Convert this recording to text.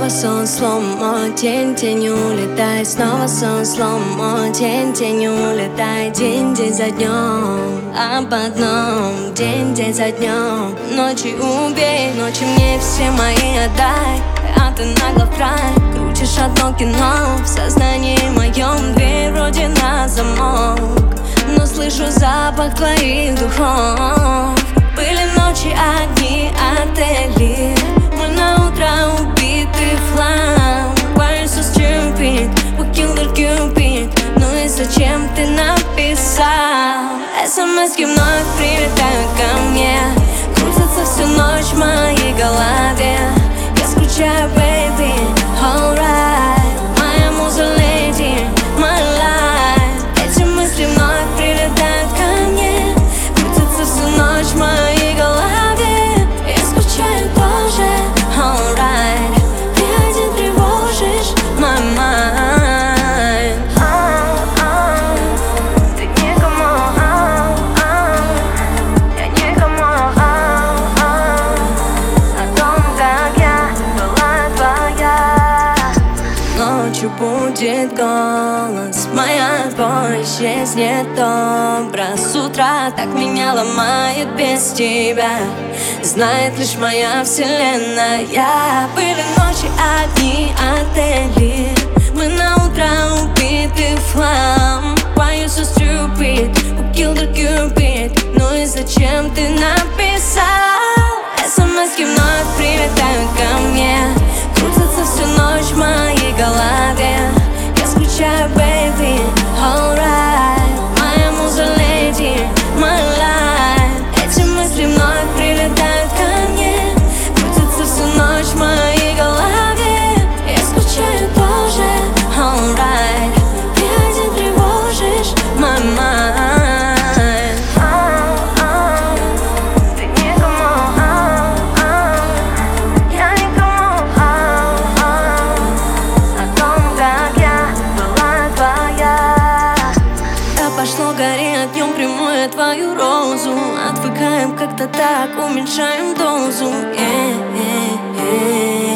Снова сон сломо, тень тенью улетай. Снова сон сломо, тень тенью улетай. День за днем, об одном. День за днем. Ночи убей, ночи мне все мои отдай. А ты нагло в край, крутишь одно кино. В сознании моем дверь вроде на замок, но слышу запах твоих духов. Были ночи, огни, отели. Мы на утро убиты в хлам. Why you so stupid? We killed the Cupid. Ну и зачем ты написал? СМС-ки вновь прилетают ко мне, крутятся всю ночь в моей голове. Я скучаю, baby, alright. Моя муза lady, my life. Эти мысли вновь прилетают ко мне, крутятся всю ночь в моей голове. Я скучаю тоже, alright. Ты один тревожишь my mind. Ты никому, я никому о том, как я была твоя. Ночью будет голос, моя боль исчезнет образ. С утра так меня ломает без тебя, знает лишь моя вселенная. Были ночи, одни отели. Мы на утро убиты в хлам. Why you so stupid? Who killed the Cupid? Ну и зачем ты написал? СМС-ки вновь прилетают ко мне, крутятся всю ночь в моей голове. Я скучаю, baby, alright. Моя муза lady, my life. Эти мысли вновь прилетают ко мне, крутятся всю ночь в моей голове. Я скучаю тоже, alright. Ты один тревожишь my mind. Ты никому, я никому о том, как я была твоя. Да пошло гори огнем, приму я твою розу. Отвыкаем как-то так, уменьшаем дозу.